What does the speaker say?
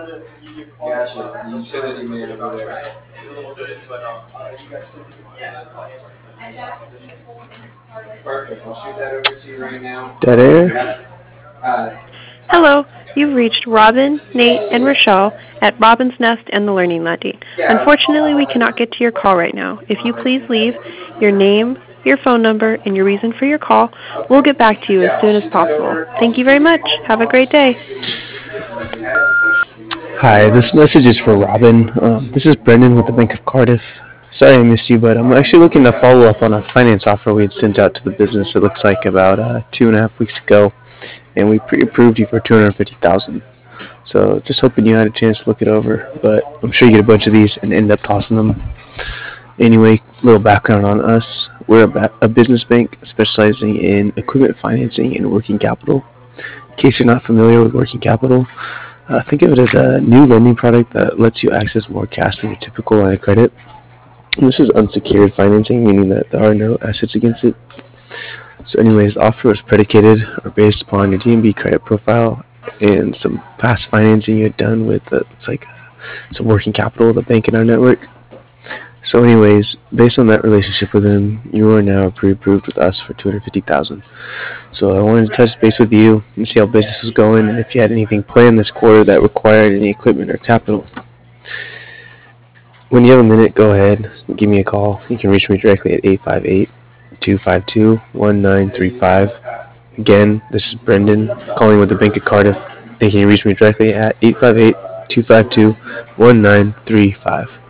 Gotcha. The utility man over there. Perfect. I'll shoot that over to you right now. Dead air? Yep. Uh, Hello, you've reached Robin, Nate, and Rochelle at Robin's Nest and the Learning Lodge. Unfortunately, we cannot get to your call right now. If you please leave your name, your phone number, and your reason for your call, we'll get back to you as yeah, I'll soon as shoot that possible. over. I'll Thank you just very give you a much. call Have a tomorrow great so you day. can see whenever you have. Hi, this message is for Robin. This is Brendan with the Bank of Cardiff. Sorry I missed you, but I'm actually looking to follow up on a finance offer we had sent out to the business. It looks like about 2.5 weeks ago, and we pre-approved you for 250,000. So just hoping you had a chance to look it over, but I'm sure you get a bunch of these and end up tossing them. Anyway, little background on us. We're a business bank specializing in equipment financing and working capital. In case you're not familiar with working capital, think of it as a new lending product that lets you access more cash than your typical line of credit. This is unsecured financing, meaning that there are no assets against it. So anyways, the offer was predicated or based upon your DMB credit profile and some past financing you had done with it's like some working capital of the bank in our network. So anyways, based on that relationship with them, you are now pre-approved with us for 250,000. So I wanted to touch base with you and see how business was going and if you had anything planned this quarter that required any equipment or capital. When you have a minute, go ahead and give me a call. You can reach me directly at 858-252-1935. Again, this is Brendan calling with the Bank of Cardiff. You can reach me directly at 858-252-1935.